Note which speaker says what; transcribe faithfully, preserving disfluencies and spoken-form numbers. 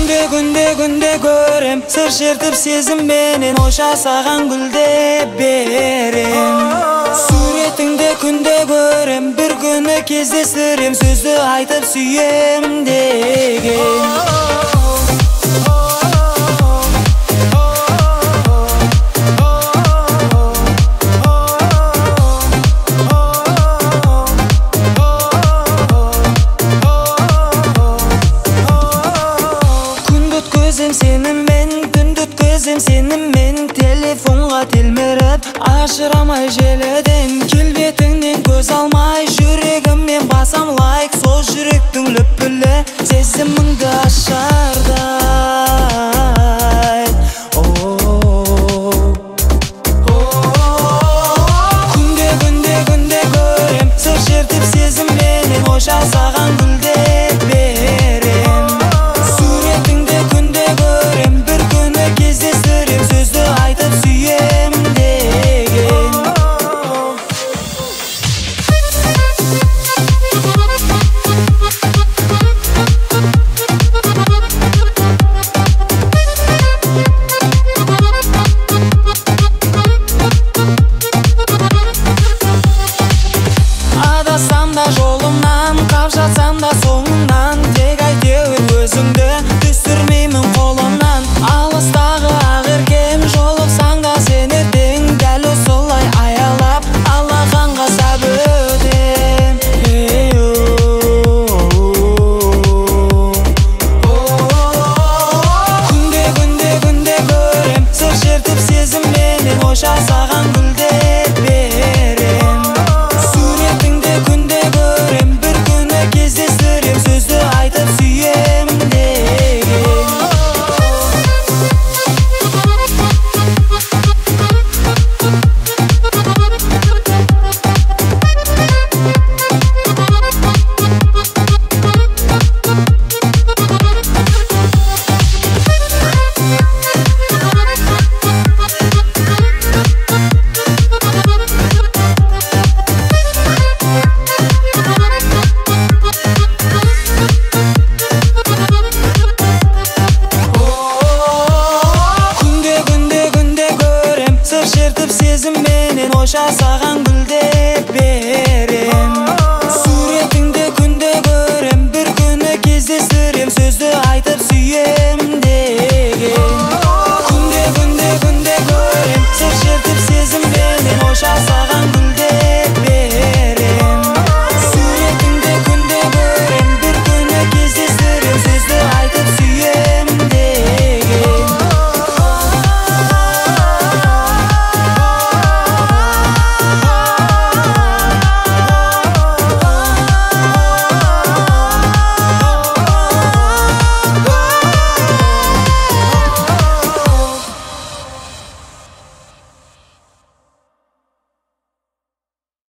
Speaker 1: Күнде күнде күнде көрем, сыр шертіп сезім менен, оша саған гүлдеп берем. Суретіңде күнде көрем, бір күні кездестірем, сөзді айтып сүйем деген. Сеніммен түнді өткізем, сеніммен телефонға телміріп ажырамай желіден. Келбетіңнен көз алмай жүрегіммен басам лайк, сол жүректің лүпілі сезіміңді ашардай. Күнде күнде күнде көрем, сыр шертіп сезім менен, оша саған